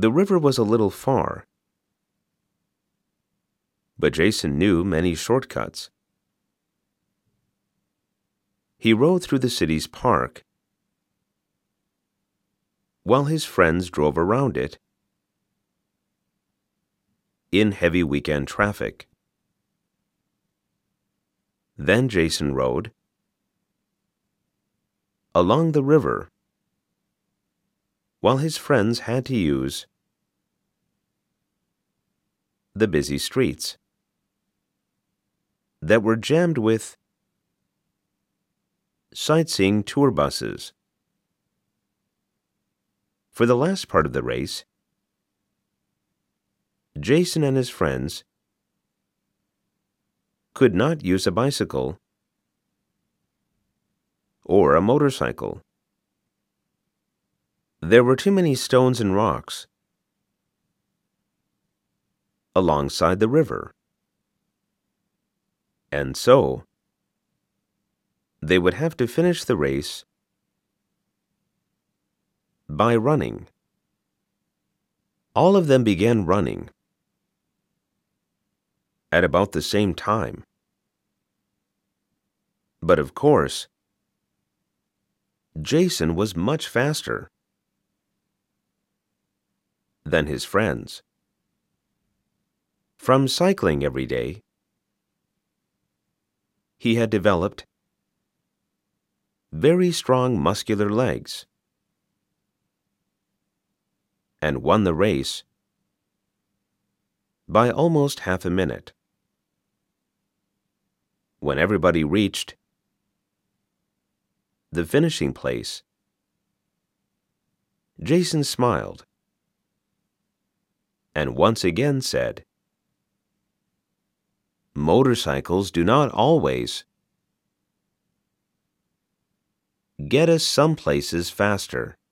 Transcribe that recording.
The river was a little far, but Jason knew many shortcuts. He rode through the city's park, while his friends drove around it in heavy weekend traffic. Then Jason rode along the river, while his friends had to use the busy streets that were jammed with sightseeing tour buses. For the last part of the race, Jason and his friends could not use a bicycle or a motorcycle. There were too many stones and rocks alongside the river, and so they would have to finish the race by running. All of them began running at about the same time. But of course, Jason was much faster than his friends. From cycling every day, he had developed very strong muscular legs and won the race by almost half a minute. When everybody reached the finishing place, Jason smiled and once again said, "Motorcycles do not always get us some places faster."